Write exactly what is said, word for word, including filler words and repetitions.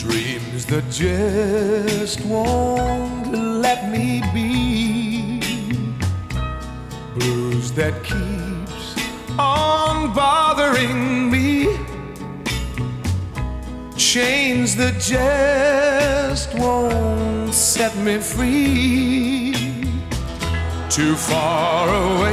Dreams that just won't let me be, blues that keeps on bothering me, chains that just won't set me free. Too far away